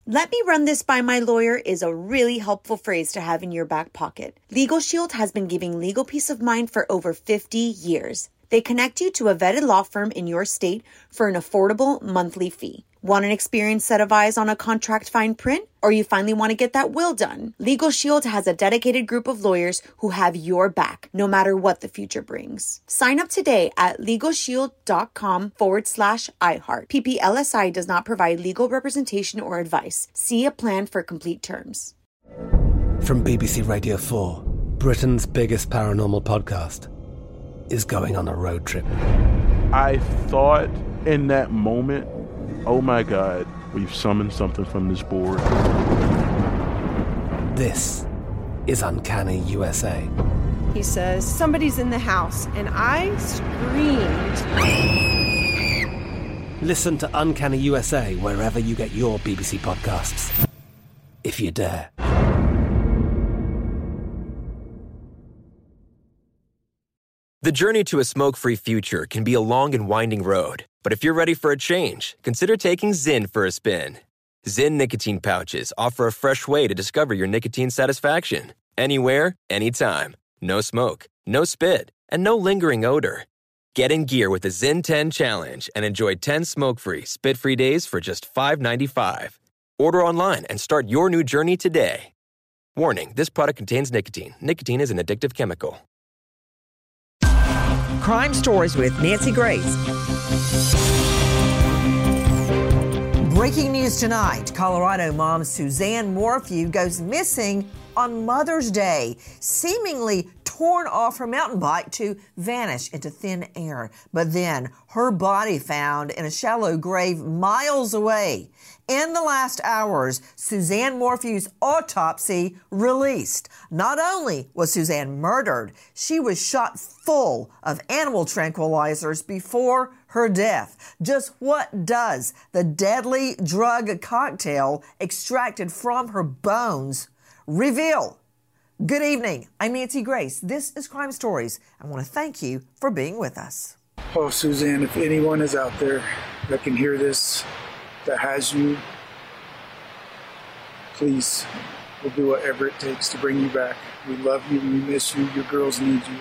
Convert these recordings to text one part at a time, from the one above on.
Let me run this by my lawyer is a really helpful phrase to have in your back pocket. Legal Shield has been giving legal peace of mind for over 50 years. They connect you to a vetted law firm in your state for an affordable monthly fee. Want an experienced set of eyes on a contract fine print? Or you finally want to get that will done? Legal Shield has a dedicated group of lawyers who have your back, no matter what the future brings. Sign up today at LegalShield.com/iHeart. PPLSI does not provide legal representation or advice. See a plan for complete terms. From BBC Radio 4, Britain's biggest paranormal podcast is going on a road trip. I thought in that moment, oh my God, we've summoned something from this board. This is Uncanny USA. He says, somebody's in the house, and I screamed. Listen to Uncanny USA wherever you get your BBC podcasts, if you dare. The journey to a smoke-free future can be a long and winding road. But if you're ready for a change, consider taking Zyn for a spin. Zyn nicotine pouches offer a fresh way to discover your nicotine satisfaction. Anywhere, anytime. No smoke, no spit, and no lingering odor. Get in gear with the Zyn 10 Challenge and enjoy 10 smoke-free, spit-free days for just $5.95. Order online and start your new journey today. Warning, this product contains nicotine. Nicotine is an addictive chemical. Crime Stories with Nancy Grace. Breaking news tonight. Colorado mom Suzanne Morphew goes missing on Mother's Day, seemingly torn off her mountain bike to vanish into thin air. But then her body found in a shallow grave miles away. In the last hours, Suzanne Morphew's autopsy released. Not only was Suzanne murdered, she was shot full of animal tranquilizers before her death. Just what does the deadly drug cocktail extracted from her bones reveal? Good evening. I'm Nancy Grace. This is Crime Stories. I want to thank you for being with us. Oh, Suzanne, if anyone is out there that can hear this, that has you, please, we'll do whatever it takes to bring you back. We love you, we miss you, your girls need you.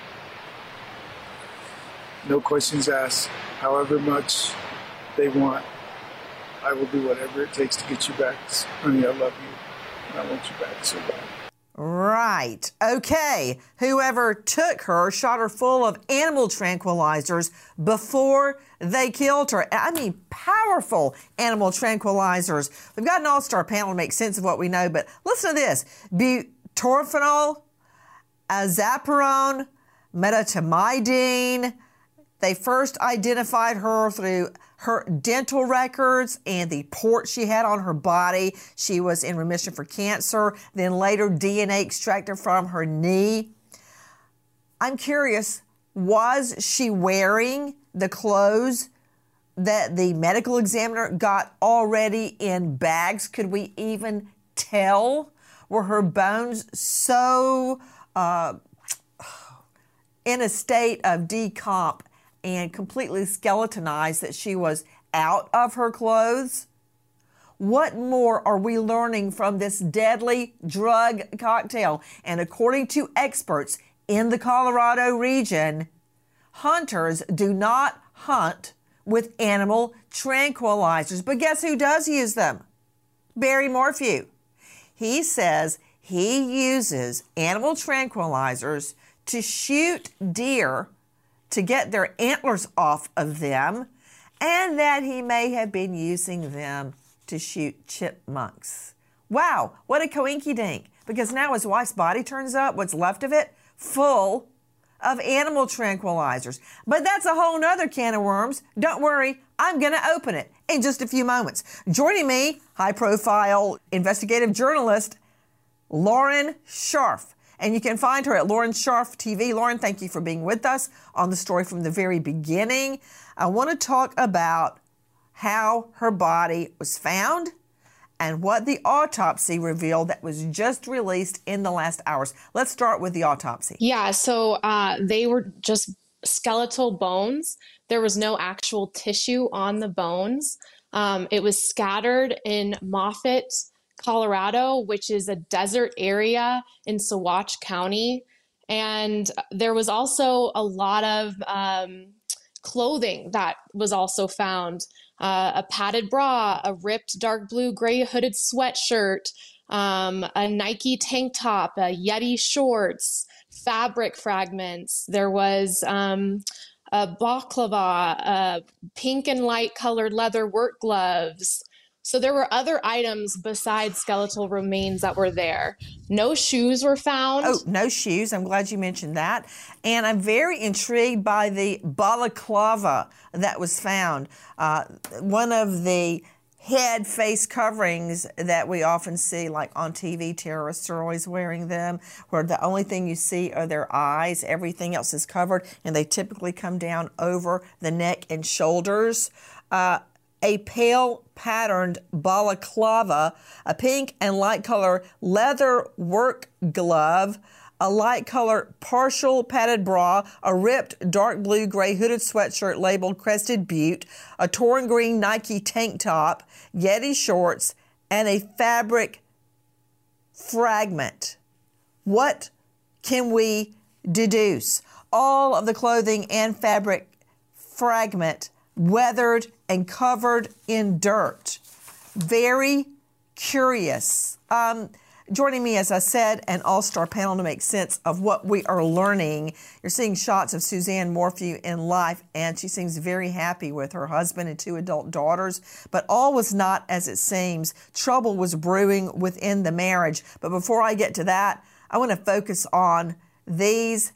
No questions asked. However much they want, I will do whatever it takes to get you back. Honey, I love you, and I want you back so bad. Right. Okay. Whoever took her shot her full of animal tranquilizers before they killed her. I mean, powerful animal tranquilizers. We've got an all-star panel to make sense of what we know, but listen to this. Butorphanol, azaparone, metamidine. They first identified her through her dental records and the port she had on her body. She was in remission for cancer. Then later, DNA extracted from her knee. I'm curious, was she wearing the clothes that the medical examiner got already in bags? Could we even tell? Were her bones so in a state of decomp and completely skeletonized that she was out of her clothes? What more are we learning from this deadly drug cocktail? And according to experts in the Colorado region, hunters do not hunt with animal tranquilizers. But guess who does use them? Barry Morphew. He says he uses animal tranquilizers to shoot deer to get their antlers off of them, and that he may have been using them to shoot chipmunks. Wow, what a coinky-dink, because now his wife's body turns up, what's left of it, full of animal tranquilizers. But that's a whole nother can of worms. Don't worry, I'm going to open it in just a few moments. Joining me, high-profile investigative journalist Lauren Scharf. And you can find her at Lauren Scharf TV. Lauren, thank you for being with us on the story from the very beginning. I want to talk about how her body was found and what the autopsy revealed that was just released in the last hours. Let's start with the autopsy. Yeah, so they were just skeletal bones. There was no actual tissue on the bones. It was scattered in Moffett, Colorado, which is a desert area in Saguache County. And there was also a lot of clothing that was also found. A padded bra, a ripped dark blue gray hooded sweatshirt, a Nike tank top, Yeti shorts, fabric fragments. There was a baklava, pink and light colored leather work gloves. So there were other items besides skeletal remains that were there. No shoes were found. Oh, no shoes. I'm glad you mentioned that. And I'm very intrigued by the balaclava that was found. One of the head face coverings that we often see, like on TV, terrorists are always wearing them, where the only thing you see are their eyes. Everything else is covered, and they typically come down over the neck and shoulders. A pale patterned balaclava, a pink and light color leather work glove, a light color partial padded bra, a ripped dark blue gray hooded sweatshirt labeled Crested Butte, a torn green Nike tank top, Yeti shorts, and a fabric fragment. What can we deduce? All of the clothing and fabric fragment weathered and covered in dirt. Very curious. Joining me, as I said, an all-star panel to make sense of what we are learning. You're seeing shots of Suzanne Morphew in life, and she seems very happy with her husband and 2 adult daughters. But all was not as it seems. Trouble was brewing within the marriage. But before I get to that, I want to focus on these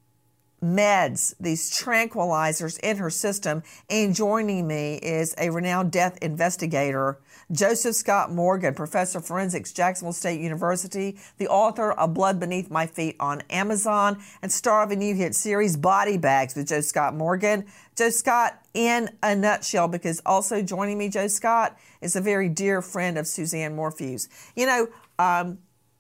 meds, these tranquilizers in her system. And joining me is a renowned death investigator, Joseph Scott Morgan, professor of forensics, Jacksonville State University, the author of Blood Beneath My Feet on Amazon, and star of a new hit series, Body Bags with Joe Scott Morgan. Joe Scott, in a nutshell, because also joining me, Joe Scott, is a very dear friend of Suzanne Morphew's. You know,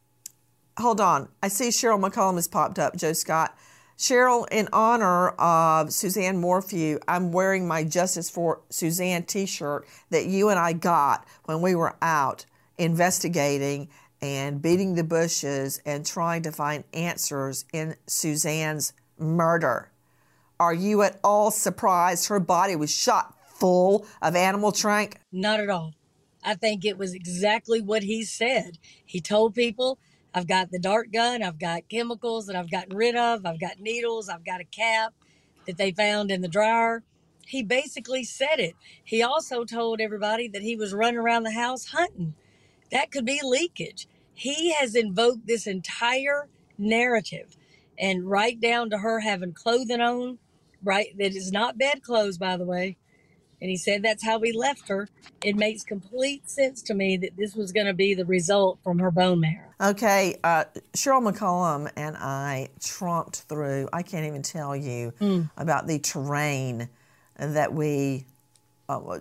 hold on. I see Cheryl McCollum has popped up, Joe Scott. Cheryl, in honor of Suzanne Morphew, I'm wearing my Justice for Suzanne t-shirt that you and I got when we were out investigating and beating the bushes and trying to find answers in Suzanne's murder. Are you at all surprised her body was shot full of animal trank? Not at all. I think it was exactly what he said. He told people, I've got the dart gun, I've got chemicals that I've gotten rid of, I've got needles, I've got a cap that they found in the dryer. He basically said it. He also told everybody that he was running around the house hunting. That could be leakage. He has invoked this entire narrative, and right down to her having clothing on, right? That is not bedclothes, by the way. And he said that's how we left her. It makes complete sense to me that this was going to be the result from her bone marrow. Okay, Cheryl McCollum and I tromped through, I can't even tell you about the terrain that we, I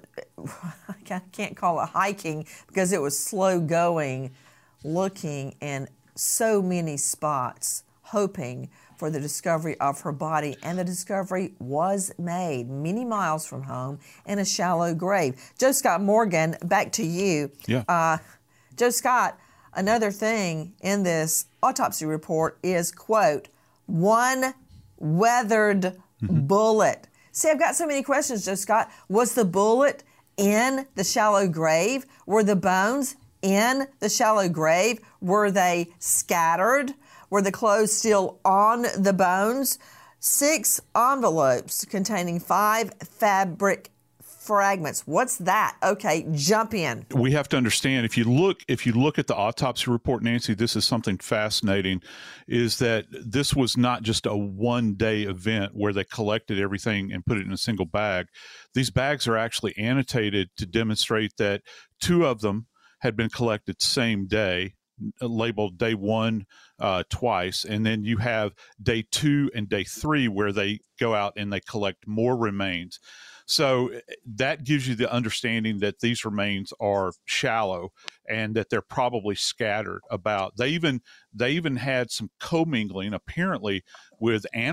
can't call it hiking because it was slow going, looking in so many spots, hoping for the discovery of her body. And the discovery was made many miles from home in a shallow grave. Joe Scott Morgan, back to you. Yeah. Joe Scott, another thing in this autopsy report is, quote, one weathered bullet. See, I've got so many questions, Joe Scott. Was the bullet in the shallow grave? Were the bones in the shallow grave? Were they scattered? Were the clothes still on the bones? 6 envelopes containing 5 fabric fragments. What's that? Okay, jump in. We have to understand, if you look at the autopsy report, Nancy, this is something fascinating, is that this was not just a one-day event where they collected everything and put it in a single bag. These bags are actually annotated to demonstrate that 2 of them had been collected same day, labeled day 1 twice, and then you have day 2 and day 3 where they go out and they collect more remains. So that gives you the understanding that these remains are shallow and that they're probably scattered about. They even had some commingling apparently with animal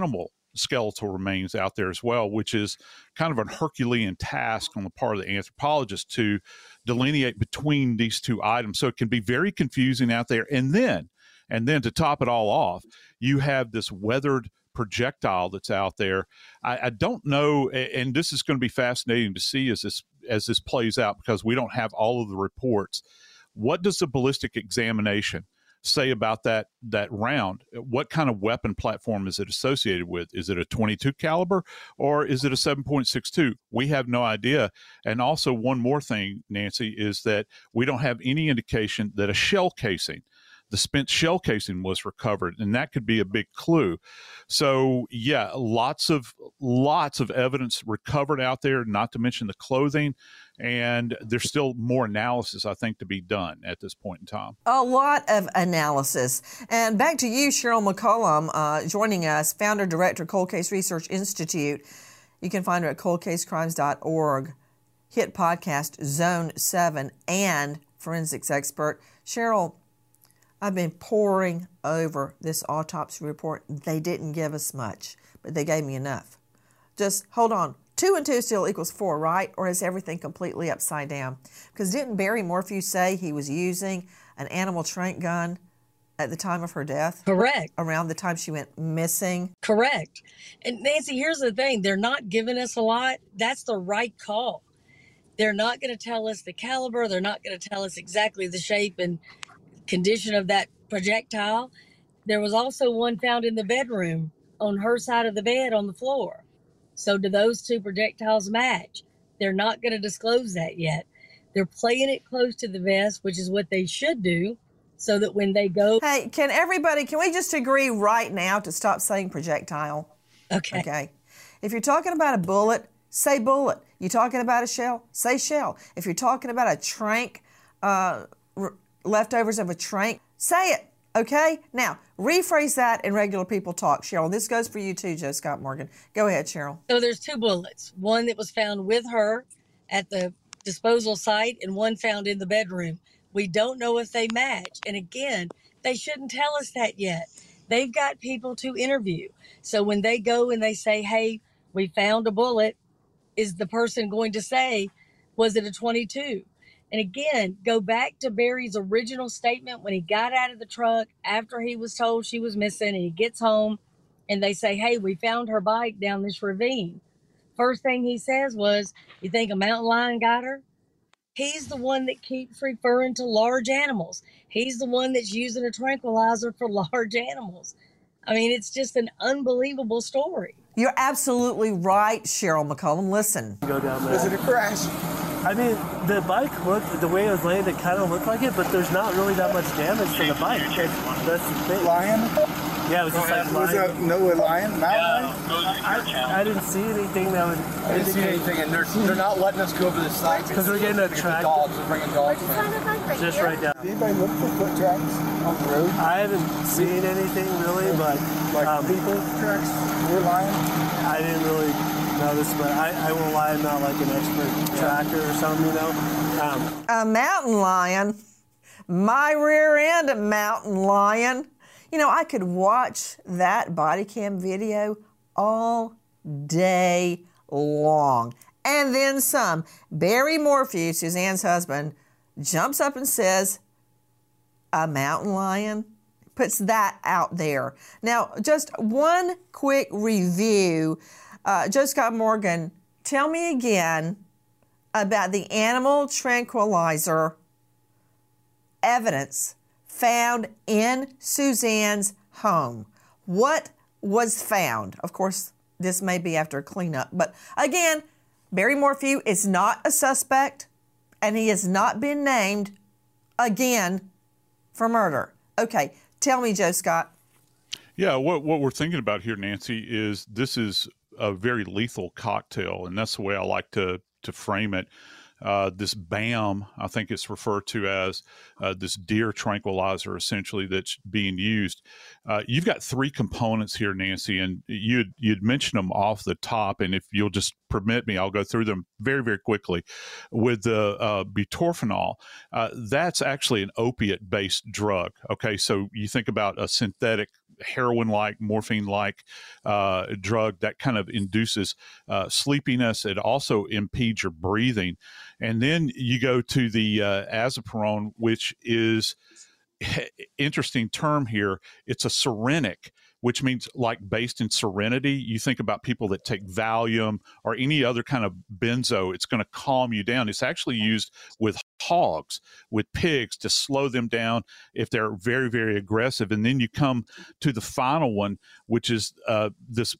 skeletal remains out there as well, which is kind of an Herculean task on the part of the anthropologist to delineate between these two items. So it can be very confusing out there. And then to top it all off, you have this weathered projectile that's out there. I don't know, and this is going to be fascinating to see as this plays out, because we don't have all of the reports. What does the ballistic examination say about that round? What kind of weapon platform is it associated with? Is it a 22 caliber or is it a 7.62? We have no idea. And also one more thing, Nancy, is that we don't have any indication that a shell casing, the spent shell casing, was recovered, and that could be a big clue. So yeah, lots of evidence recovered out there, not to mention the clothing, and there's still more analysis, I think, to be done at this point in time. A lot of analysis. And back to you, Cheryl McCollum, joining us, founder, director, Cold Case Research Institute. You can find her at coldcasecrimes.org, hit podcast Zone 7, and forensics expert. Cheryl, I've been poring over this autopsy report. They didn't give us much, but they gave me enough. Just hold on. 2 and 2 still equals 4, right? Or is everything completely upside down? Because didn't Barry Morphew say he was using an animal tranq gun at the time of her death? Correct. Around the time she went missing? Correct. And Nancy, here's the thing. They're not giving us a lot. That's the right call. They're not going to tell us the caliber. They're not going to tell us exactly the shape and condition of that projectile. There was also one found in the bedroom on her side of the bed on the floor. So do those two projectiles match? They're not going to disclose that yet. They're playing it close to the vest, which is what they should do, so that when they go... Hey, can we just agree right now to stop saying projectile? Okay. If you're talking about a bullet, say bullet. You're talking about a shell, say shell. If you're talking about a tranq, leftovers of a tranq, say it, okay? Now, rephrase that in regular people talk, Cheryl. This goes for you too, Joe Scott Morgan. Go ahead, Cheryl. So there's 2 bullets, one that was found with her at the disposal site and one found in the bedroom. We don't know if they match. And again, they shouldn't tell us that yet. They've got people to interview. So when they go and they say, hey, we found a bullet, is the person going to say, was it a 22? And again, go back to Barry's original statement when he got out of the truck after he was told she was missing, and he gets home and they say, hey, we found her bike down this ravine. First thing he says was, you think a mountain lion got her? He's the one that keeps referring to large animals. He's the one that's using a tranquilizer for large animals. I mean, it's just an unbelievable story. You're absolutely right, Cheryl McCollum. Listen. Go down there. Was it a crash? I mean, the bike looked, the way it was laying, it kind of looked like it, but there's not really that much damage to the bike. That's the thing. Lion? Yeah, it was just like Was lion. it no lion? Mountain I didn't see anything that would. I didn't see anything, and they're not letting us go over the site because we're getting a track. Dogs, we're bringing dogs. Just right down. Did anybody look for foot tracks on the road? I haven't seen anything really, but people tracks were lion. I didn't really notice, but I won't lie, I'm not like an expert tracker or something, you know. A mountain lion, my rear end, a mountain lion. You know, I could watch that body cam video all day long. And then some. Barry Morphew, Suzanne's husband, jumps up and says, a mountain lion? Puts that out there. Now, just one quick review. Joe Scott Morgan, tell me again about the animal tranquilizer evidence found in Suzanne's home. What was found? Of course, this may be after a cleanup, but again, Barry Morphew is not a suspect, and he has not been named again for murder. Okay, tell me, Joe Scott. Yeah, what we're thinking about here, Nancy, is this is a very lethal cocktail, and that's the way I like to frame it. This BAM, I think it's referred to as this deer tranquilizer, essentially, that's being used. You've got 3 components here, Nancy, and you'd mentioned them off the top, and if you'll just permit me, I'll go through them very, very quickly. With the butorphanol, that's actually an opiate-based drug. Okay, so you think about a synthetic heroin-like, morphine-like drug that kind of induces sleepiness. It also impedes your breathing. And then you go to the azaparone, which is interesting term here. It's a serenic, which means like based in serenity. You think about people that take Valium or any other kind of benzo, it's going to calm you down. It's actually used with hogs, with pigs, to slow them down if they're very, very aggressive. And then you come to the final one, which is this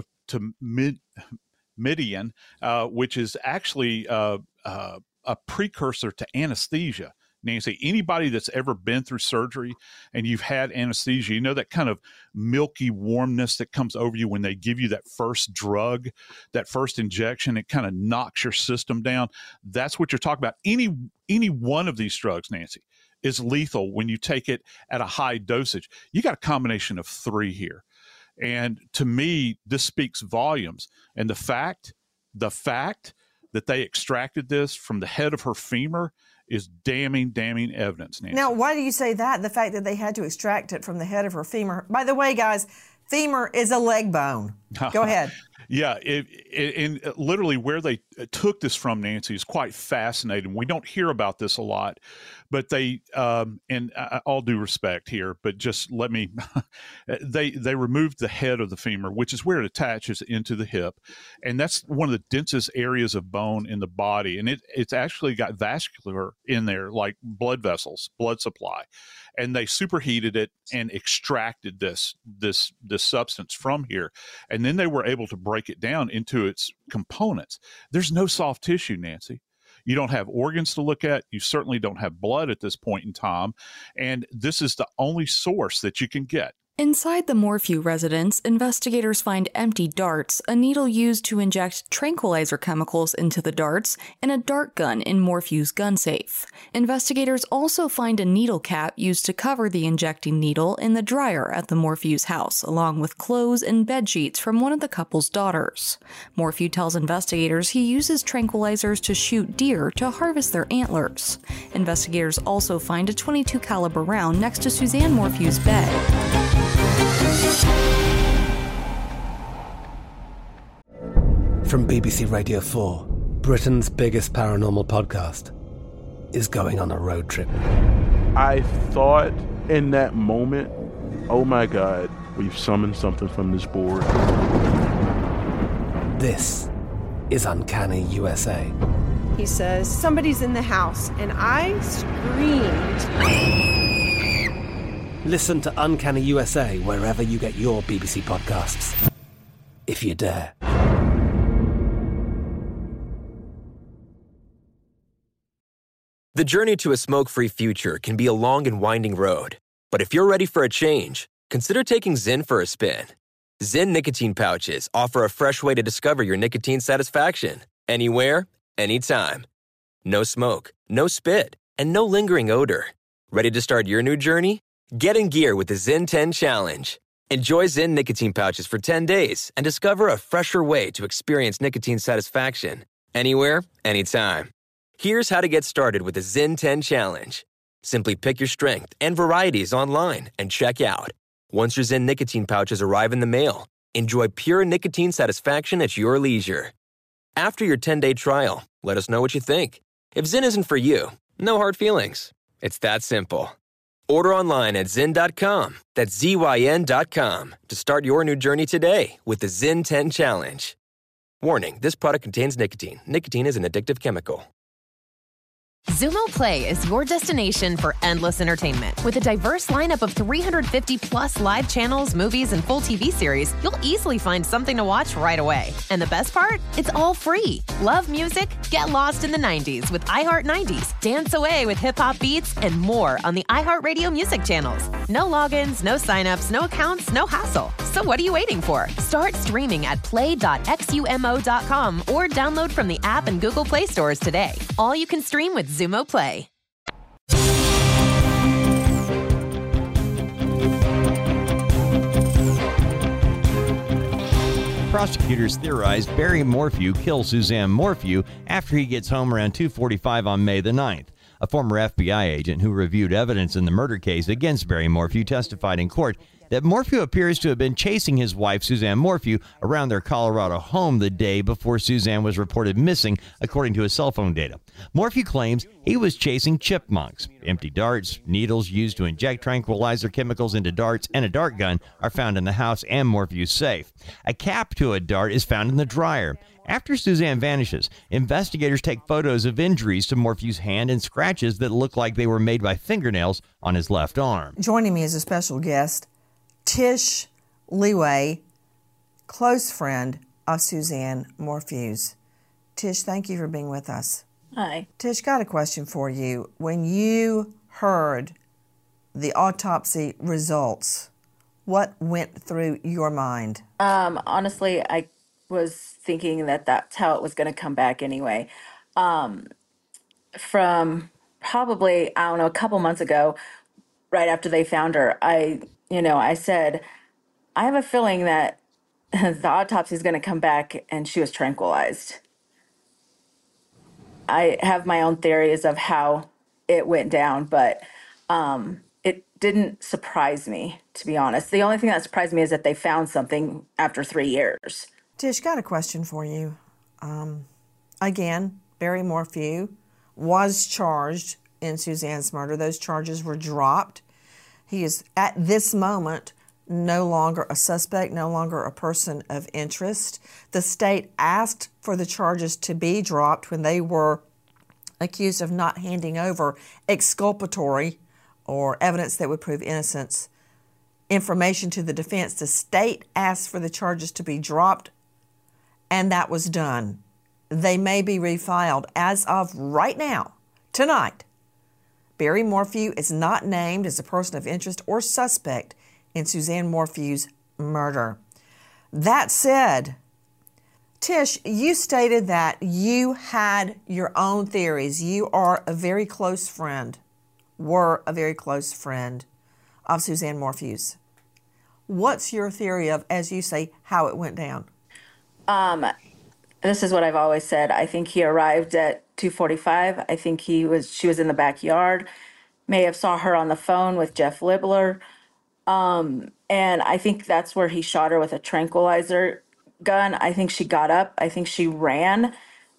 medetomidine, which is actually a precursor to anesthesia. Nancy, anybody that's ever been through surgery and you've had anesthesia, you know that kind of milky warmness that comes over you when they give you that first drug, that first injection, it kind of knocks your system down. That's what you're talking about. Any one of these drugs, Nancy, is lethal when you take it at a high dosage. You got a combination of three here. And to me, this speaks volumes. And the fact that they extracted this from the head of her femur is damning evidence, Nancy. Now, why do you say that? The fact that they had to extract it from the head of her femur. By the way, guys, femur is a leg bone. Go ahead. Yeah, and literally where they took this from, Nancy, is quite fascinating. We don't hear about this a lot, but they, and all due respect here, but just let me, they removed the head of the femur, which is where it attaches into the hip, and that's one of the densest areas of bone in the body, and it's actually got vascular in there, like blood vessels, blood supply, and they superheated it and extracted this substance from here, and then they were able to break it down into its components. There's no soft tissue, Nancy. You don't have organs to look at. You certainly don't have blood at this point in time. And this is the only source that you can get. Inside the Morphew residence, investigators find empty darts, a needle used to inject tranquilizer chemicals into the darts, and a dart gun in Morphew's gun safe. Investigators also find a needle cap used to cover the injecting needle in the dryer at the Morphew's house, along with clothes and bed sheets from one of the couple's daughters. Morphew tells investigators he uses tranquilizers to shoot deer to harvest their antlers. Investigators also find a .22 caliber round next to Suzanne Morphew's bed. From BBC Radio 4, Britain's biggest paranormal podcast is going on a road trip. I thought in that moment, oh my God, we've summoned something from this board. This is Uncanny USA. He says, somebody's in the house, and I screamed. Listen to Uncanny USA wherever you get your BBC podcasts, if you dare. The journey to a smoke-free future can be a long and winding road. But if you're ready for a change, consider taking Zyn for a spin. Zyn nicotine pouches offer a fresh way to discover your nicotine satisfaction. Anywhere, anytime. No smoke, no spit, and no lingering odor. Ready to start your new journey? Get in gear with the Zyn 10 Challenge. Enjoy Zyn nicotine pouches for 10 days and discover a fresher way to experience nicotine satisfaction. Anywhere, anytime. Here's how to get started with the Zyn 10 Challenge. Simply pick your strength and varieties online and check out. Once your Zyn nicotine pouches arrive in the mail, enjoy pure nicotine satisfaction at your leisure. After your 10-day trial, let us know what you think. If Zyn isn't for you, no hard feelings. It's that simple. Order online at Zyn.com, that's ZYN.com, to start your new journey today with the Zyn 10 Challenge. Warning, this product contains nicotine. Nicotine is an addictive chemical. Xumo Play is your destination for endless entertainment. With a diverse lineup of 350-plus live channels, movies, and full TV series, you'll easily find something to watch right away. And the best part? It's all free. Love music? Get lost in the 90s with iHeart 90s, dance away with hip-hop beats, and more on the iHeartRadio music channels. No logins, no signups, no accounts, no hassle. So what are you waiting for? Start streaming at play.xumo.com or download from the app and Google Play stores today. All you can stream with Xumo Play. Prosecutors theorized Barry Morphew killed Suzanne Morphew after he gets home around 2:45 on May the 9th. A former FBI agent who reviewed evidence in the murder case against Barry Morphew testified in court that Morphew appears to have been chasing his wife, Suzanne Morphew, around their Colorado home the day before Suzanne was reported missing, according to his cell phone data. Morphew claims he was chasing chipmunks. Empty darts, needles used to inject tranquilizer chemicals into darts, and a dart gun are found in the house and Morphew's safe. A cap to a dart is found in the dryer. After Suzanne vanishes, investigators take photos of injuries to Morphew's hand and scratches that look like they were made by fingernails on his left arm. Joining me as a special guest, Tish Leeway, close friend of Suzanne Morphew's. Tish, thank you for being with us. Hi. Tish, got a question for you. When you heard the autopsy results, what went through your mind? Honestly, I was thinking that that's how it was going to come back anyway. From probably, I don't know, a couple months ago, right after they found her, I said, I have a feeling that the autopsy is going to come back and she was tranquilized. I have my own theories of how it went down, but it didn't surprise me, to be honest. The only thing that surprised me is that they found something after 3 years. Tish, got a question for you. Again, Barry Morphew was charged in Suzanne's murder. Those charges were dropped. He is, at this moment, no longer a suspect, no longer a person of interest. The state asked for the charges to be dropped when they were accused of not handing over exculpatory or evidence that would prove innocence information to the defense. The state asked for the charges to be dropped, and that was done. They may be refiled. As of right now, tonight, Barry Morphew is not named as a person of interest or suspect in Suzanne Morphew's murder. That said, Tish, you stated that you had your own theories. You are a very close friend, were a very close friend of Suzanne Morphew's. What's your theory of, as you say, how it went down? This is what I've always said. I think he arrived at 2:45. I think she was in the backyard, may have saw her on the phone with Jeff Libler. And I think that's where he shot her with a tranquilizer gun. I think she got up. I think she ran.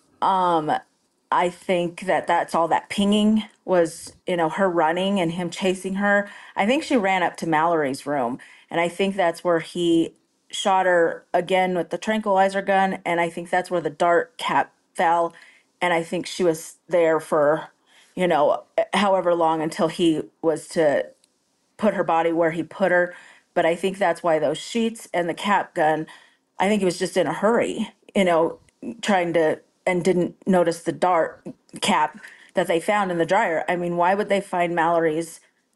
I think that's all that pinging was, her running and him chasing her. I think she ran up to Mallory's room, and I think that's where he shot her again with the tranquilizer gun, and I think that's where the dart cap fell, and I think she was there for, however long until he was to put her body where he put her. But I think that's why those sheets and the cap gun, I think he was just in a hurry, trying to, and didn't notice the dart cap that they found in the dryer. I mean, why would they find Mallory's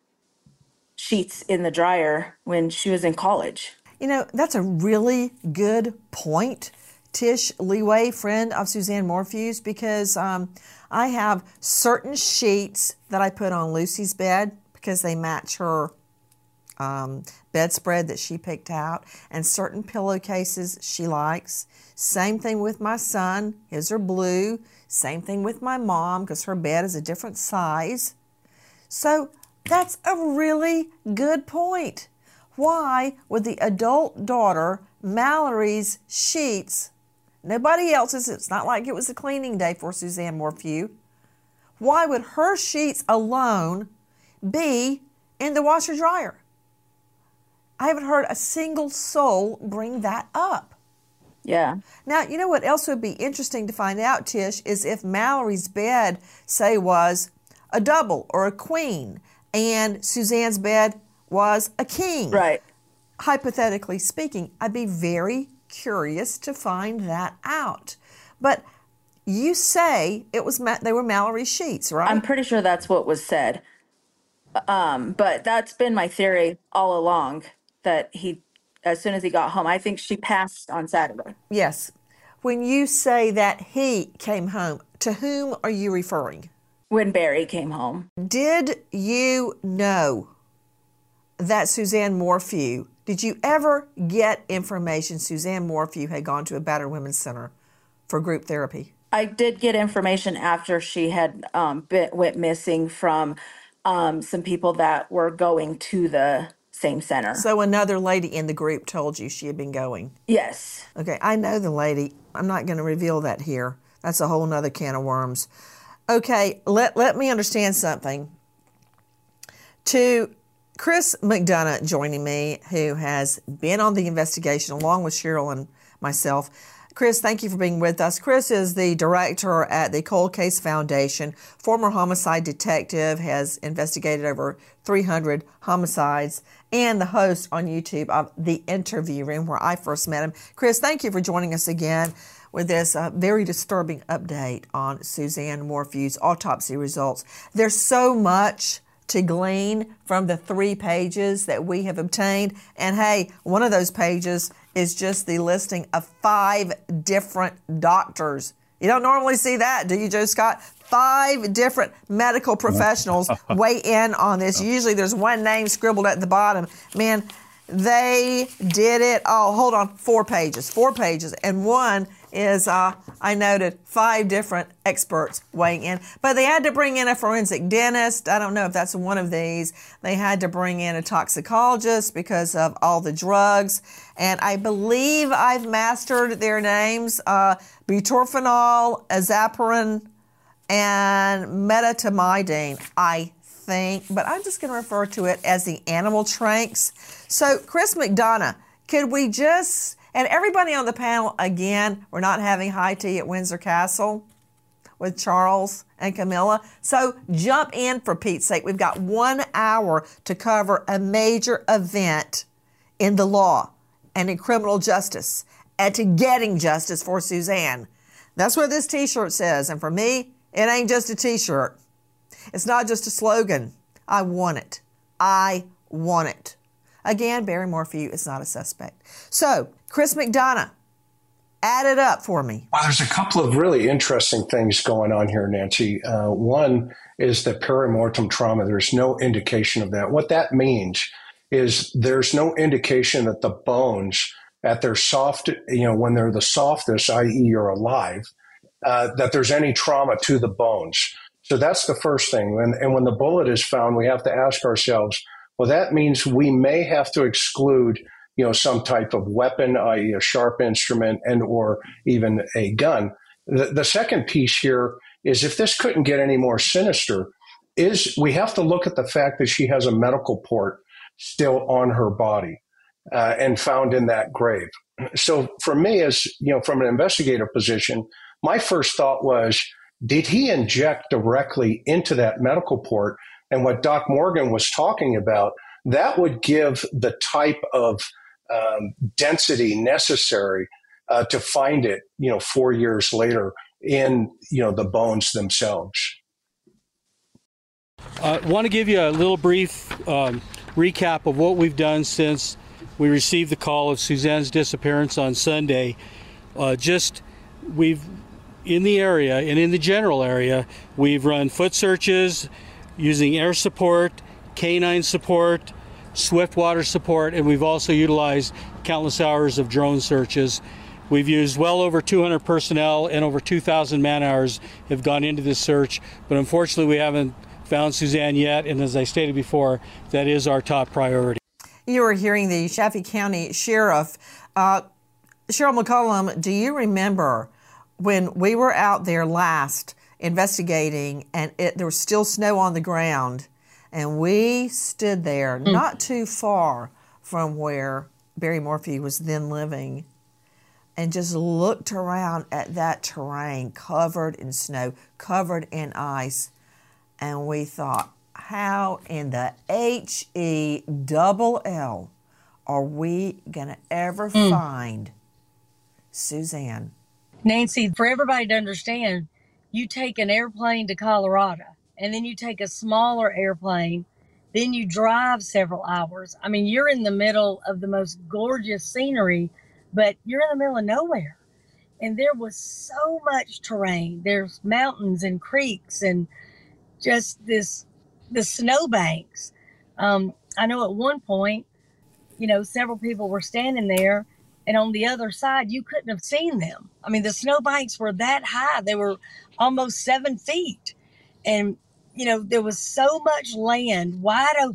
sheets in the dryer when she was in college? That's a really good point, Tish Leeway, friend of Suzanne Morphew's, because I have certain sheets that I put on Lucy's bed because they match her bedspread that she picked out, and certain pillowcases she likes. Same thing with my son. His are blue. Same thing with my mom because her bed is a different size. So that's a really good point. Why would the adult daughter, Mallory's sheets, nobody else's, it's not like it was a cleaning day for Suzanne Morphew, why would her sheets alone be in the washer dryer? I haven't heard a single soul bring that up. Yeah. Now, you know what else would be interesting to find out, Tish, is if Mallory's bed, say, was a double or a queen, and Suzanne's bed was a king. Right. Hypothetically speaking, I'd be very curious to find that out. But you say they were Mallory's sheets, right? I'm pretty sure that's what was said. But that's been my theory all along, that as soon as he got home, I think she passed on Saturday. Yes. When you say that he came home, to whom are you referring? When Barry came home. Did you know that Suzanne Morphew, did you ever get information Suzanne Morphew had gone to a battered women's center for group therapy? I did get information after she had went missing from some people that were going to the same center. So another lady in the group told you she had been going? Yes. Okay, I know the lady. I'm not going to reveal that here. That's a whole nother can of worms. Okay, let me understand something. To Chris McDonough joining me, who has been on the investigation along with Cheryl and myself. Chris, thank you for being with us. Chris is the director at the Cold Case Foundation, former homicide detective, has investigated over 300 homicides, and the host on YouTube of The Interview Room, where I first met him. Chris, thank you for joining us again with this very disturbing update on Suzanne Morphew's autopsy results. There's so much to glean from the 3 pages that we have obtained. And hey, one of those pages is just the listing of 5 different doctors. You don't normally see that, do you, Joe Scott? 5 different medical professionals weigh in on this. Usually there's one name scribbled at the bottom. Man, they did it. Oh, hold on, 4 pages. 4 pages. And one is, I noted, 5 different experts weighing in. But they had to bring in a forensic dentist. I don't know if that's one of these. They had to bring in a toxicologist because of all the drugs. And I believe I've mastered their names. Butorphanol, azapirin, and metamidine, I think. But I'm just going to refer to it as the animal tranks. So, Chris McDonough, could we just... And everybody on the panel, again, we're not having high tea at Windsor Castle with Charles and Camilla. So jump in, for Pete's sake. We've got 1 hour to cover a major event in the law and in criminal justice and to getting justice for Suzanne. That's what this T-shirt says. And for me, it ain't just a T-shirt. It's not just a slogan. I want it. I want it. Again, Barry Morphew is not a suspect. So, Chris McDonough, add it up for me. Well, there's a couple of really interesting things going on here, Nancy. One is the perimortem trauma. There's no indication of that. What that means is there's no indication that the bones at their soft, when they're the softest, i.e. you're alive, that there's any trauma to the bones. So that's the first thing. And when the bullet is found, we have to ask ourselves, well, that means we may have to exclude, some type of weapon, i.e. a sharp instrument and or even a gun. The second piece here is, if this couldn't get any more sinister, is we have to look at the fact that she has a medical port still on her body and found in that grave. So for me, as from an investigative position, my first thought was, did he inject directly into that medical port? And what Doc Morgan was talking about, that would give the type of density necessary to find it, 4 years later in, the bones themselves. I want to give you a little brief recap of what we've done since we received the call of Suzanne's disappearance on Sunday. We've, in the area and in the general area, we've run foot searches using air support, canine support, swift water support, and we've also utilized countless hours of drone searches. We've used well over 200 personnel and over 2,000 man hours have gone into this search, but unfortunately we haven't found Suzanne yet, and as I stated before, that is our top priority. You were hearing the Chaffee County Sheriff. Cheryl McCollum, do you remember when we were out there last investigating and there was still snow on the ground, and we stood there not too far from where Barry Morphew was then living and just looked around at that terrain covered in snow, covered in ice, and we thought, how in the HELL are we going to ever find Suzanne? Nancy, for everybody to understand, you take an airplane to Colorado, and then you take a smaller airplane, then you drive several hours. I mean, you're in the middle of the most gorgeous scenery, but you're in the middle of nowhere. And there was so much terrain. There's mountains and creeks and just the snowbanks. I know at one point, several people were standing there, and on the other side, you couldn't have seen them. I mean, the snowbanks were that high. They were almost 7 feet. And, there was so much land wide open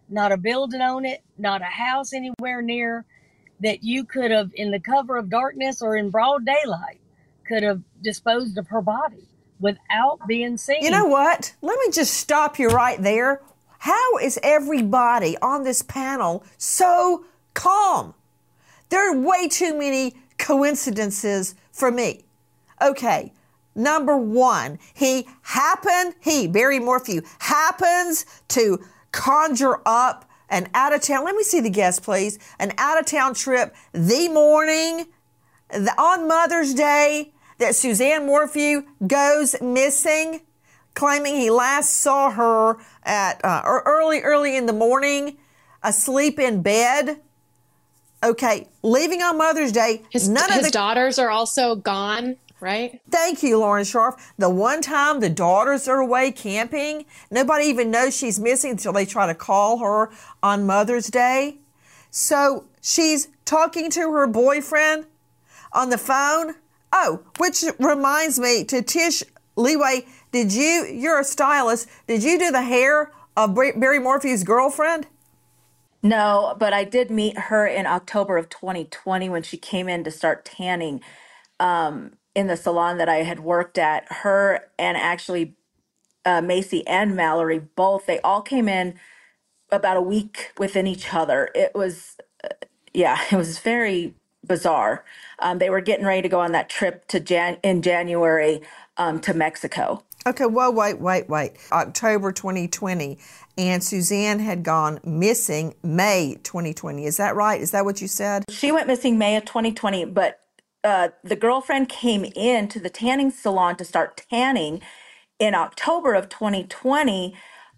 not a building on it, not a house anywhere near, that you could have, in the cover of darkness or in broad daylight, could have disposed of her body without being seen. You know what? Let me just stop you right there. How is everybody on this panel so calm? There are way too many coincidences for me. Okay, number one, Barry Morphew, happens to conjure up an out-of-town, let me see the guest, please, an out-of-town trip the morning on Mother's Day that Suzanne Morphew goes missing, claiming he last saw her at early in the morning, asleep in bed. Okay, leaving on Mother's Day. His daughters are also gone, right? Thank you, Lauren Sharf. The one time the daughters are away camping, nobody even knows she's missing until they try to call her on Mother's Day. So she's talking to her boyfriend on the phone. Oh, which reminds me, to Tish Leeway, you're a stylist, did you do the hair of Barry Morphew's girlfriend? No, but I did meet her in October of 2020 when she came in to start tanning in the salon that I had worked at. Her and actually Macy and Mallory, both, they all came in about a week within each other. It was, it was very bizarre. They were getting ready to go on that trip in January to Mexico. Okay, well, wait. October 2020, and Suzanne had gone missing May 2020. Is that right? Is that what you said? She went missing May of 2020, but the girlfriend came in to the tanning salon to start tanning in October of 2020,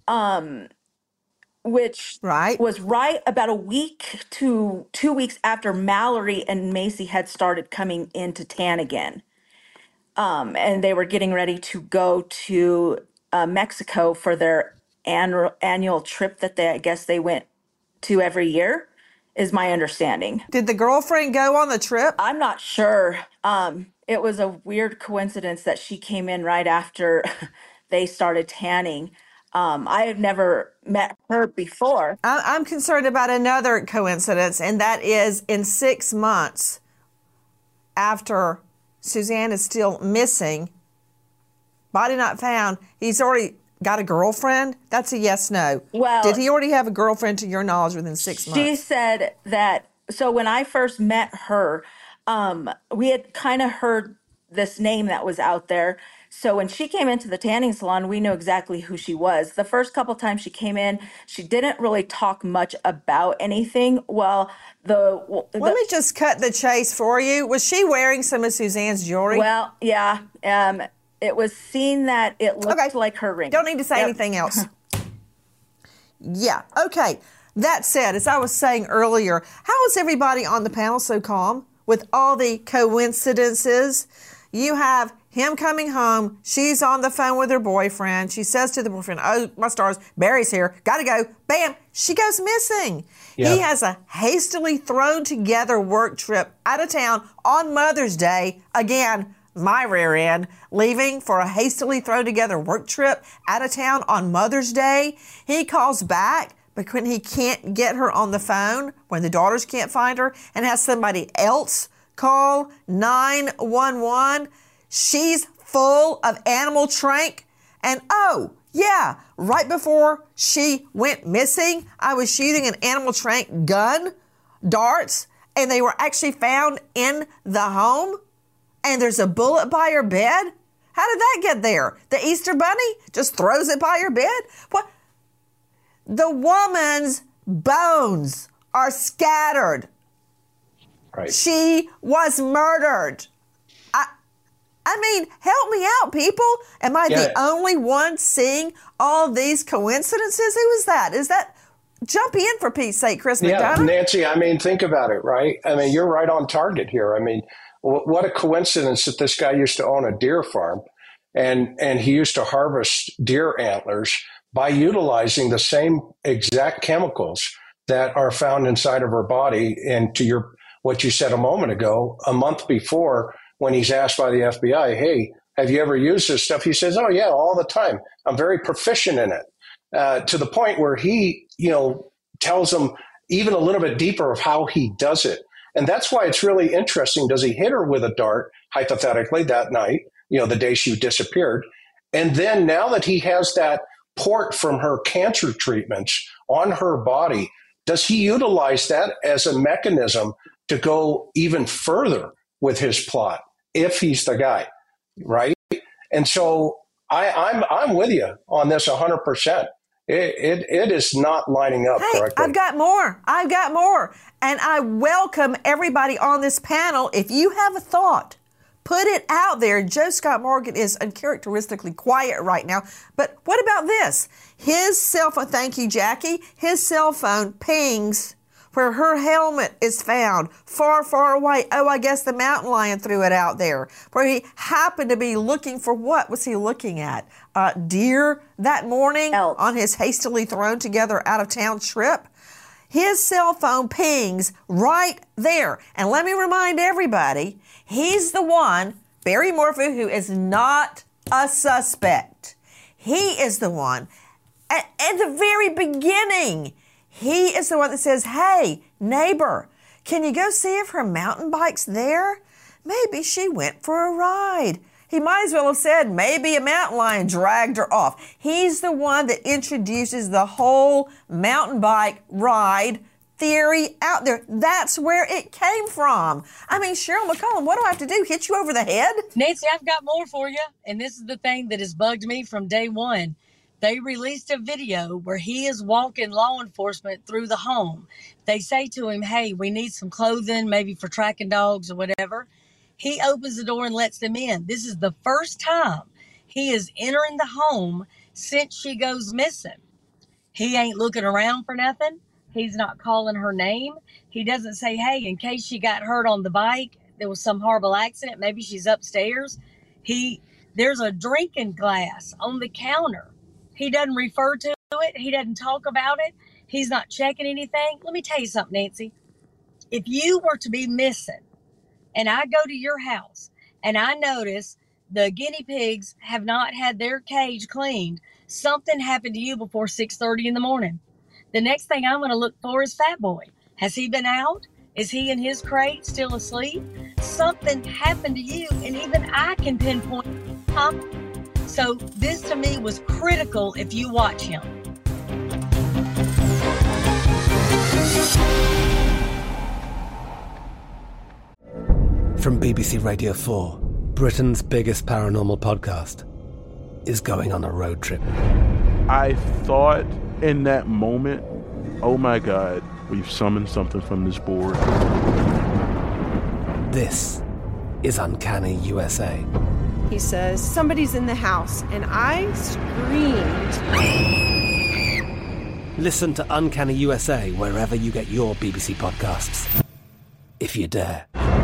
which was right about a week to 2 weeks after Mallory and Macy had started coming in to tan again. And they were getting ready to go to Mexico for their annual trip that I guess they went to every year, is my understanding. Did the girlfriend go on the trip? I'm not sure. It was a weird coincidence that she came in right after they started tanning. I have never met her before. I'm concerned about another coincidence, and that is in 6 months after Suzanne is still missing, body not found, he's already got a girlfriend? That's a yes, no. Well, did he already have a girlfriend to your knowledge within 6 months? She said that, so when I first met her, we had kind of heard this name that was out there. So when she came into the tanning salon, we knew exactly who she was. The first couple times she came in, she didn't really talk much about anything. Well, let me just cut the chase for you. Was she wearing some of Suzanne's jewelry? Well, yeah. It was seen that it looked like her ring. Don't need to say anything else. Yeah, okay. That said, as I was saying earlier, how is everybody on the panel so calm with all the coincidences? You have him coming home. She's on the phone with her boyfriend. She says to the boyfriend, oh, my stars, Barry's here. Gotta go. Bam. She goes missing. Yep. He has a hastily thrown together work trip out of town on Mother's Day. Again, my rear end, leaving for a hastily thrown together work trip out of town on Mother's Day. He calls back, but when he can't get her on the phone, when the daughters can't find her, and has somebody else call 911, she's full of animal trank. And oh, yeah, right before she went missing, I was shooting an animal trank gun, darts, and they were actually found in the home. And there's a bullet by her bed? How did that get there? The Easter Bunny just throws it by her bed? What? The woman's bones are scattered. Right. She was murdered. I mean, help me out, people. Am I the only one seeing all these coincidences? Who is that? Is that... Jump in, for Pete's sake, Chris McDonough. Yeah, Nancy, I mean, think about it, right? I mean, you're right on target here. I mean, what a coincidence that this guy used to own a deer farm and he used to harvest deer antlers by utilizing the same exact chemicals that are found inside of her body. And to what you said a moment ago, a month before, when he's asked by the FBI, hey, have you ever used this stuff? He says, oh, yeah, all the time. I'm very proficient in it. To the point where he, tells them even a little bit deeper of how he does it. And that's why it's really interesting. Does he hit her with a dart, hypothetically, that night, the day she disappeared? And then now that he has that port from her cancer treatments on her body, does he utilize that as a mechanism to go even further with his plot, if he's the guy, right? And so I'm with you on this 100%. It is not lining up correctly. I've got more. And I welcome everybody on this panel. If you have a thought, put it out there. Joe Scott Morgan is uncharacteristically quiet right now. But what about this? His cell phone, thank you, Jackie, his cell phone pings where her helmet is found far, far away. Oh, I guess the mountain lion threw it out there. Where he happened to be looking for what was he looking at? Deer that morning on his hastily thrown together out-of-town trip. His cell phone pings right there. And let me remind everybody, he's the one, Barry Morphew, who is not a suspect. He is the one at the very beginning. He is the one that says, hey, neighbor, can you go see if her mountain bike's there? Maybe she went for a ride. He might as well have said, maybe a mountain lion dragged her off. He's the one that introduces the whole mountain bike ride theory out there. That's where it came from. I mean, Cheryl McCollum, what do I have to do? Hit you over the head? Nancy, I've got more for you. And this is the thing that has bugged me from day one. They released a video where he is walking law enforcement through the home. They say to him, hey, we need some clothing, maybe for tracking dogs or whatever. He opens the door and lets them in. This is the first time he is entering the home since she goes missing. He ain't looking around for nothing. He's not calling her name. He doesn't say, hey, in case she got hurt on the bike, there was some horrible accident, maybe she's upstairs. There's a drinking glass on the counter. He doesn't refer to it. He doesn't talk about it. He's not checking anything. Let me tell you something, Nancy. If you were to be missing and I go to your house and I notice the guinea pigs have not had their cage cleaned, something happened to you before 6:30 in the morning. The next thing I'm going to look for is Fat Boy. Has he been out? Is he in his crate still asleep? Something happened to you, and even I can pinpoint. So this to me was critical if you watch him. From BBC Radio 4, Britain's biggest paranormal podcast is going on a road trip. I thought in that moment, oh my God, we've summoned something from this board. This is Uncanny USA. He says, somebody's in the house, and I screamed. Listen to Uncanny USA wherever you get your BBC podcasts, if you dare.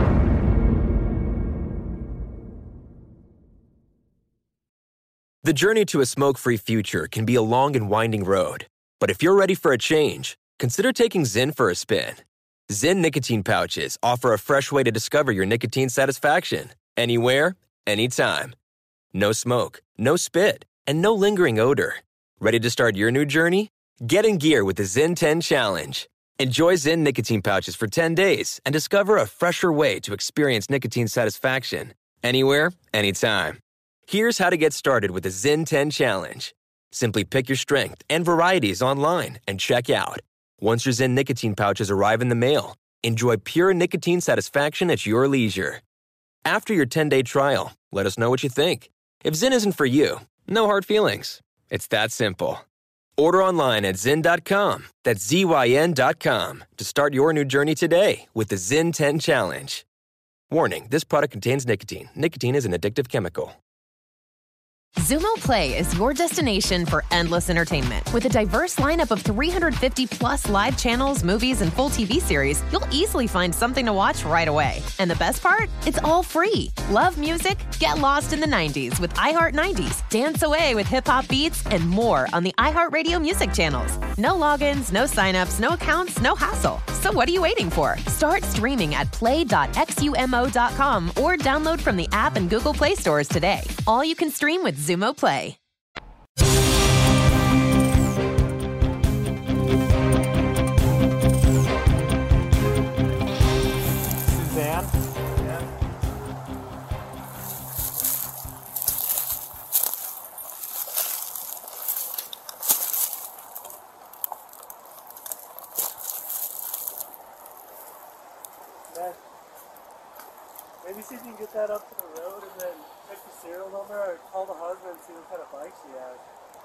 The journey to a smoke-free future can be a long and winding road. But if you're ready for a change, consider taking Zyn for a spin. Zyn nicotine pouches offer a fresh way to discover your nicotine satisfaction. Anywhere, anytime. No smoke, no spit, and no lingering odor. Ready to start your new journey? Get in gear with the Zyn 10 Challenge. Enjoy Zyn nicotine pouches for 10 days and discover a fresher way to experience nicotine satisfaction. Anywhere, anytime. Here's how to get started with the Zyn 10 Challenge. Simply pick your strength and varieties online and check out. Once your Zyn nicotine pouches arrive in the mail, enjoy pure nicotine satisfaction at your leisure. After your 10-day trial, let us know what you think. If Zyn isn't for you, no hard feelings. It's that simple. Order online at Zyn.com, that's ZYN.com, to start your new journey today with the Zyn 10 Challenge. Warning, this product contains nicotine. Nicotine is an addictive chemical. Zumo Play is your destination for endless entertainment. With a diverse lineup of 350-plus live channels, movies, and full TV series, you'll easily find something to watch right away. And the best part? It's all free. Love music? Get lost in the 90s with iHeart 90s, dance away with hip-hop beats, and more on the iHeartRadio music channels. No logins, no signups, no accounts, no hassle. So what are you waiting for? Start streaming at play.xumo.com or download from the app and Google Play stores today. All you can stream with Zumo Play. Yeah. Maybe see if you can get that up to the road and then check the serial number or call the husband and see what kind of bike she has.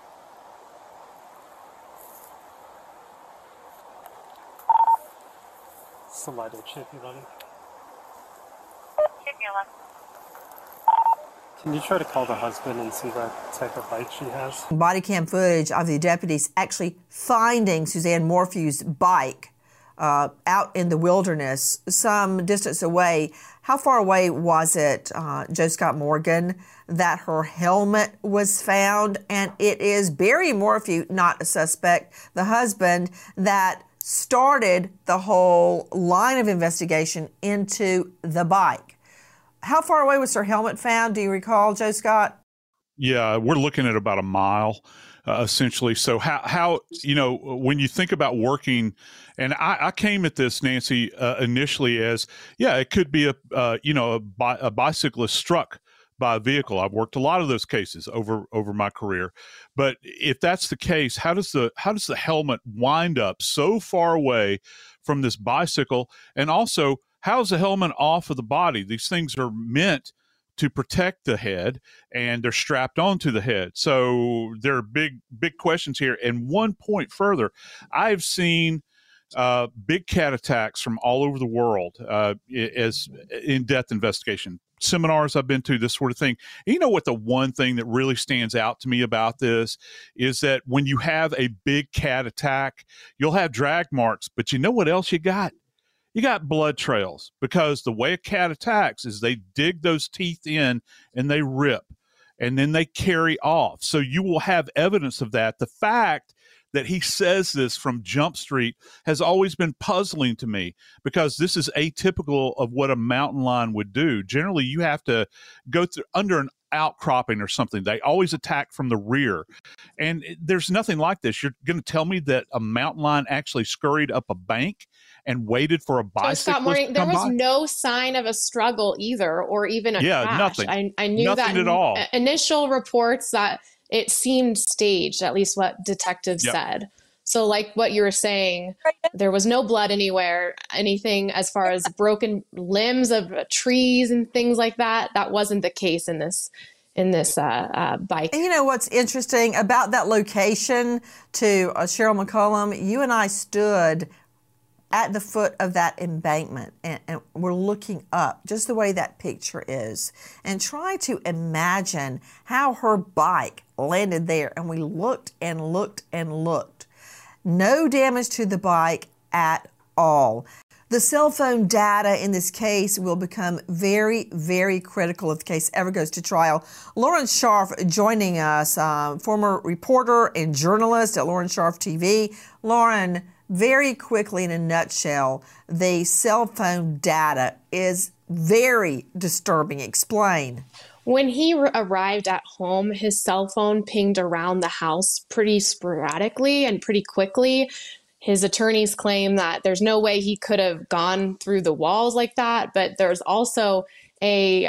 Somebody check you, buddy. Can you try to call the husband and see what type of bike she has? Body cam footage of the deputies actually finding Suzanne Morphew's bike out in the wilderness some distance away. How far away was it, Joe Scott Morgan, that her helmet was found? And it is Barry Morphew, not a suspect, the husband, that started the whole line of investigation into the bike. How far away was her helmet found? Do you recall, Joe Scott? Yeah, we're looking at about a mile, essentially. So how when you think about working, and I came at this, Nancy, initially as, it could be a bicyclist struck by a vehicle. I've worked a lot of those cases over my career. But if that's the case, how does the helmet wind up so far away from this bicycle? And also, how's the helmet off of the body? These things are meant to protect the head, and they're strapped onto the head. So there are big questions here. And one point further, I've seen big cat attacks from all over the world as in-depth investigation. Seminars I've been to, this sort of thing. And you know what the one thing that really stands out to me about this is that when you have a big cat attack, you'll have drag marks, but you know what else you got? You got blood trails, because the way a cat attacks is they dig those teeth in and they rip, and then they carry off. So you will have evidence of that. The fact that he says this from Jump Street has always been puzzling to me, because this is atypical of what a mountain lion would do. Generally, you have to go through under an outcropping or something. They always attack from the rear. And there's nothing like this. You're going to tell me that a mountain lion actually scurried up a bank and waited for a bicyclist to come by? There was no sign of a struggle either, or even a crash. Nothing. I knew nothing that at all. Initial reports that it seemed staged, at least what detectives said. So like what you were saying, there was no blood anywhere, anything as far as broken limbs of trees and things like that. That wasn't the case in this bike. And you know what's interesting about that location to Cheryl McCollum? You and I stood at the foot of that embankment and we're looking up just the way that picture is and trying to imagine how her bike landed there. And we looked and looked and looked. No damage to the bike at all. The cell phone data in this case will become very, very critical if the case ever goes to trial. Lauren Scharf joining us, former reporter and journalist at Lauren Scharf TV. Lauren, very quickly in a nutshell, the cell phone data is very disturbing. Explain. When he arrived at home, his cell phone pinged around the house pretty sporadically and pretty quickly. His attorneys claim that there's no way he could have gone through the walls like that, but there's also a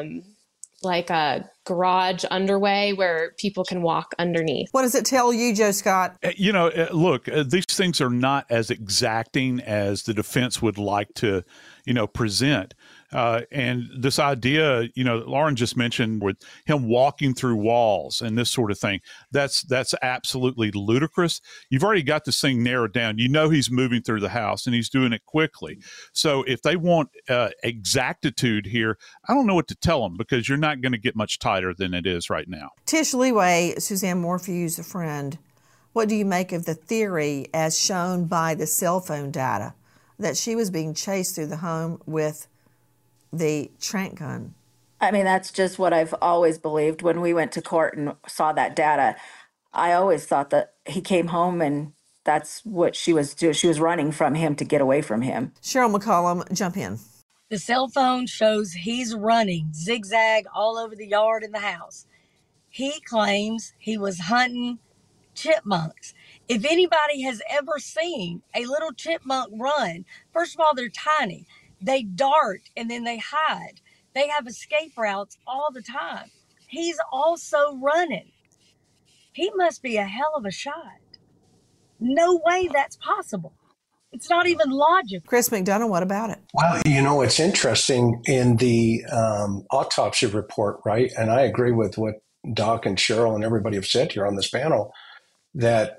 garage underway where people can walk underneath. What does it tell you, Joe Scott? Look, these things are not as exacting as the defense would like to, present. And this idea, Lauren just mentioned with him walking through walls and this sort of thing, that's absolutely ludicrous. You've already got this thing narrowed down. He's moving through the house and he's doing it quickly. So if they want exactitude here, I don't know what to tell them, because you're not going to get much tighter than it is right now. Tish Leeway, Suzanne Morphew's a friend. What do you make of the theory as shown by the cell phone data that she was being chased through the home with the tranq gun? I mean, that's just what I've always believed. When we went to court and saw that data, I always thought that he came home and that's what she was doing. She was running from him to get away from him. Cheryl McCollum, jump in. The cell phone shows he's running zigzag all over the yard and the house. He claims he was hunting chipmunks. If anybody has ever seen a little chipmunk run, first of all, they're tiny. They dart and then they hide. They have escape routes all the time. He's also running. He must be a hell of a shot. No way that's possible. It's not even logical. Chris McDonough, what about it? Well, it's interesting in the autopsy report, right? And I agree with what Doc and Cheryl and everybody have said here on this panel, that,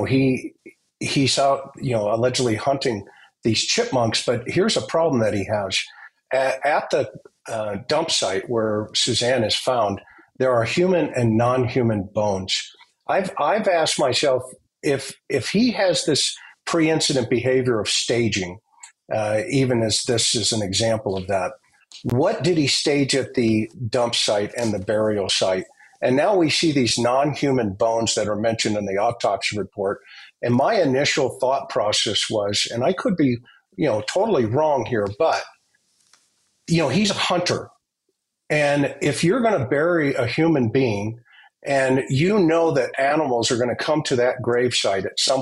he's out, allegedly hunting these chipmunks. But here's a problem that he has. At the dump site where Suzanne is found, there are human and non-human bones. I've asked myself if he has this pre-incident behavior of staging, even as this is an example of that. What did he stage at the dump site and the burial site? And now we see these non-human bones that are mentioned in the autopsy report. And my initial thought process was, and I could be, totally wrong here, but, he's a hunter. And if you're going to bury a human being, and that animals are going to come to that gravesite at some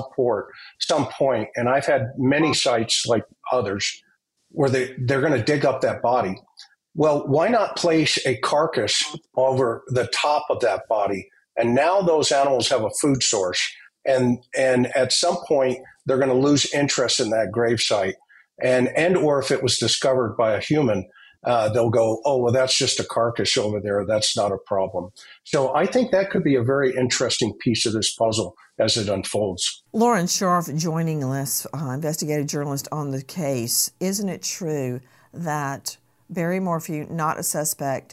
point, and I've had many sites like others where they're going to dig up that body. Well, why not place a carcass over the top of that body? And now those animals have a food source. And at some point, they're going to lose interest in that gravesite. Or if it was discovered by a human, they'll go, oh, well, that's just a carcass over there. That's not a problem. So I think that could be a very interesting piece of this puzzle as it unfolds. Lauren Scharf joining us, investigative journalist on the case. Isn't it true that Barry Morphew, not a suspect,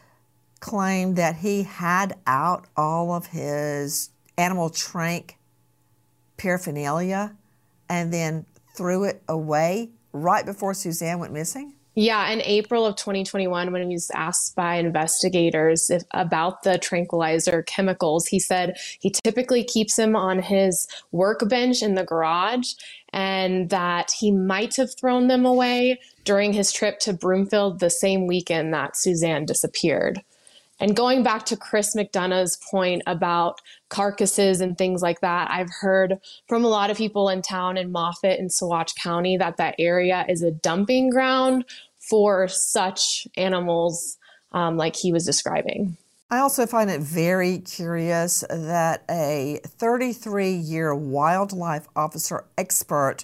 claimed that he had out all of his animal trank paraphernalia and then threw it away right before Suzanne went missing? Yeah, in April of 2021, when he was asked by investigators about the tranquilizer chemicals, he said he typically keeps them on his workbench in the garage and that he might have thrown them away during his trip to Broomfield the same weekend that Suzanne disappeared. And going back to Chris McDonough's point about carcasses and things like that, I've heard from a lot of people in town in Moffett and Saguache County that area is a dumping ground for such animals like he was describing. I also find it very curious that a 33-year wildlife officer expert,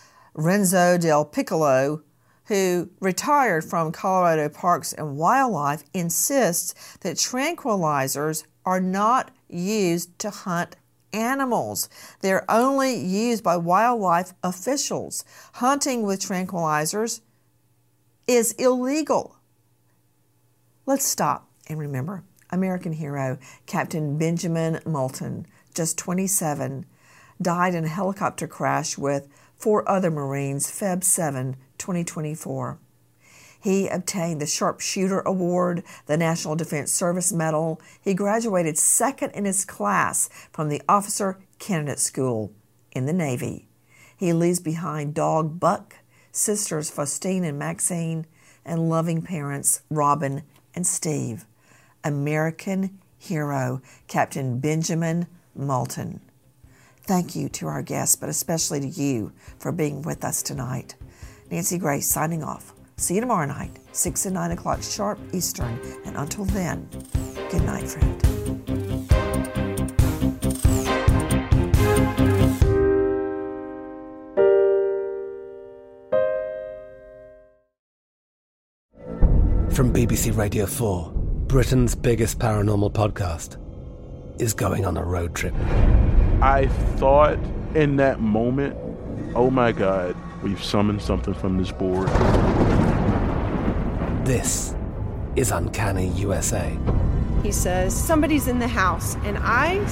Renzo Del Piccolo, who retired from Colorado Parks and Wildlife, insists that tranquilizers are not used to hunt animals. They're only used by wildlife officials. Hunting with tranquilizers is illegal. Let's stop and remember American hero Captain Benjamin Moulton, just 27, died in a helicopter crash with 4 other Marines Feb 7, 2024. He obtained the Sharpshooter Award, the National Defense Service Medal. He graduated second in his class from the Officer Candidate School in the Navy. He leaves behind dog Buck, sisters Faustine and Maxine, and loving parents Robin and Steve. American hero, Captain Benjamin Moulton. Thank you to our guests, but especially to you for being with us tonight. Nancy Grace signing off. See you tomorrow night, 6 and 9 o'clock sharp Eastern. And until then, good night, friend. From BBC Radio 4, Britain's biggest paranormal podcast is going on a road trip. I thought in that moment, oh my God, we've summoned something from this board. This is Uncanny USA. He says, somebody's in the house, and I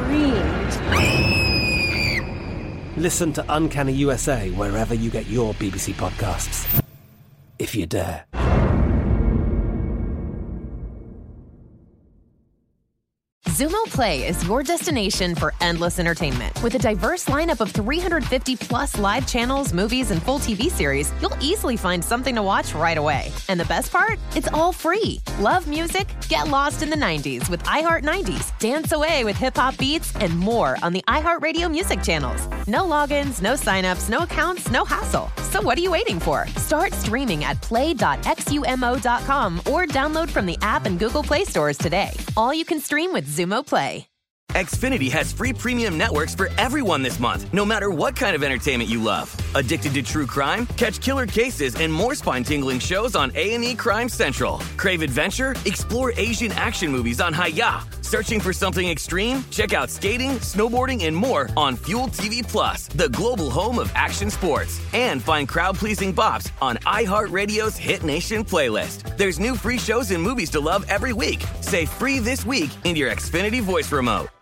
screamed. Listen to Uncanny USA wherever you get your BBC podcasts, if you dare. Xumo Play is your destination for endless entertainment. With a diverse lineup of 350 plus live channels, movies, and full TV series, you'll easily find something to watch right away. And the best part? It's all free. Love music? Get lost in the 90s with iHeart 90s, dance away with hip-hop beats, and more on the iHeartRadio music channels. No logins, no signups, no accounts, no hassle. So what are you waiting for? Start streaming at play.xumo.com or download from the app and Google Play stores today. All you can stream with Xumo Play. Xfinity has free premium networks for everyone this month, no matter what kind of entertainment you love. Addicted to true crime? Catch killer cases and more spine-tingling shows on A&E Crime Central. Crave adventure? Explore Asian action movies on Hi-Ya. Searching for something extreme? Check out skating, snowboarding, and more on Fuel TV Plus, the global home of action sports. And find crowd-pleasing bops on iHeartRadio's Hit Nation playlist. There's new free shows and movies to love every week. Say free this week in your Xfinity voice remote.